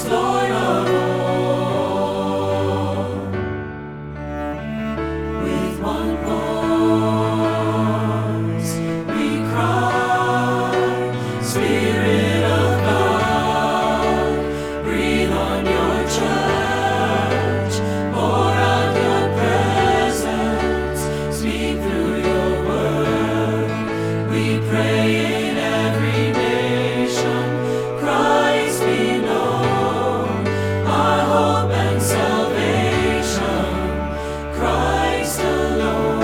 Lord of all. With one voice we cry, Spirit of God, breathe on your church, pour out your presence, speak through your word. We pray in every nation, Christ be known, our hope and salvation, Christ alone.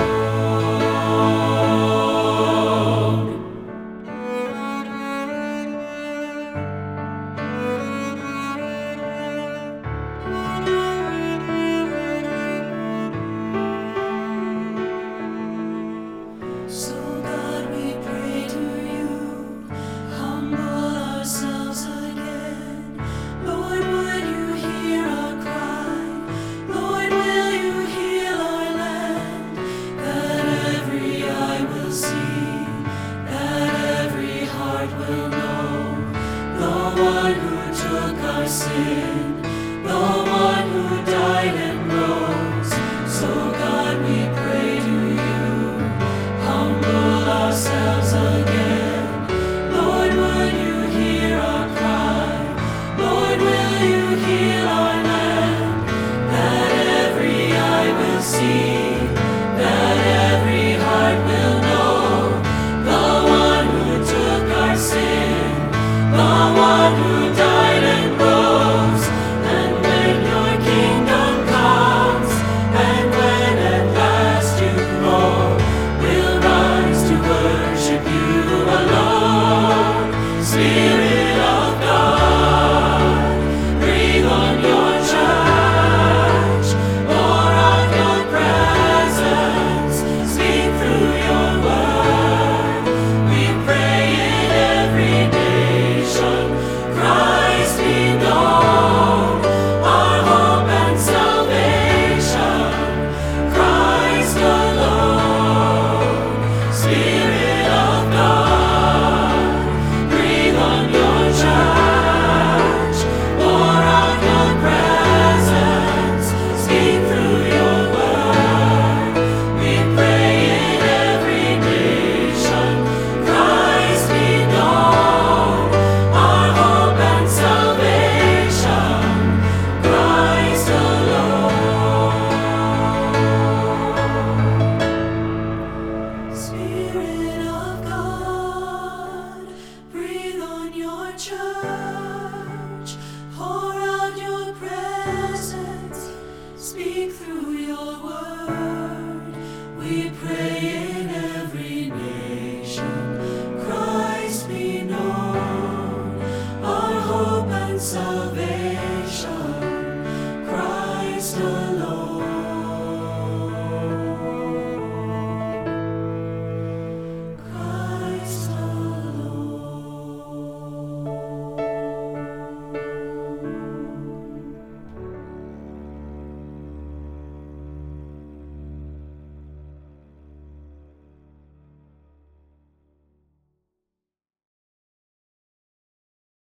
So God, we pray to you, humble ourselves again. Lord, would you hear our cry? Lord, will you heal our land? That every eye will see, that every heart will know, the one who took our sin, the one who died and rose. So God, we pray to you, humble ourselves again. Lord, would you hear our cry? Lord, will you heal our land? That every eye will see, that every heart will know, the one who took our sin, the one who died and rose. And when your kingdom comes, and when at last you roar, we'll rise to worship you alone. Spirit of God, breathe on your church, pour out your presence, speak through your word. We pray in every nation, Christ be known, our hope and salvation, Christ alone. Spirit of God, breathe on your church, pour out your presence, speak through your word. We pray in every nation, Christ be known, our hope and salvation, Christ alone. Spirit of God, breathe on your church, pour out your presence, speak through your word. We pray in every nation, Christ be known, our hope and salvation.